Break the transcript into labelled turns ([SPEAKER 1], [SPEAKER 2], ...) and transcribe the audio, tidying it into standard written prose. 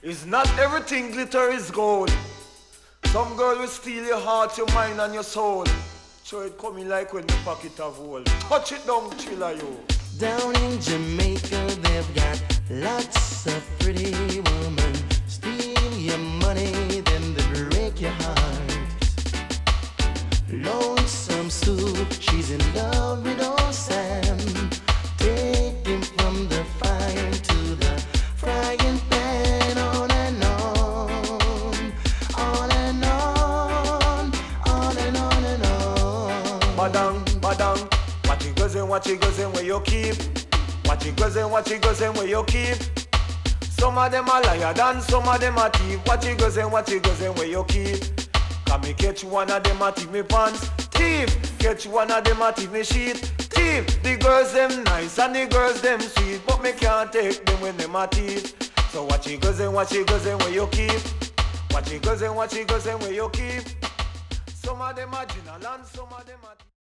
[SPEAKER 1] It's not everything glitter is gold. Some girl will steal your heart, your mind and your soul. So it coming like when the pocket of gold. Touch it down, chiller you.
[SPEAKER 2] Down in Jamaica they've got lots of pretty women. Steal your money, then they break your heart. Lonesome Sue, she's in love with old Sam. Take him from the fire to the frying pan. On and on, on and on, on and on and on.
[SPEAKER 1] Badang, badang. What you goes in where you keep. What you goes in where you keep. Some of them are liar than some of them are thief. What you goes in where you keep. Can me catch one of them a thief me pants. Thief, catch one of them a thief me sheet. Thief, the girls them nice and the girls them sweet, but me can't take them when them a thief. So what you goes in where you keep. What you goes in where you keep. Some of them are general and some of them are thief.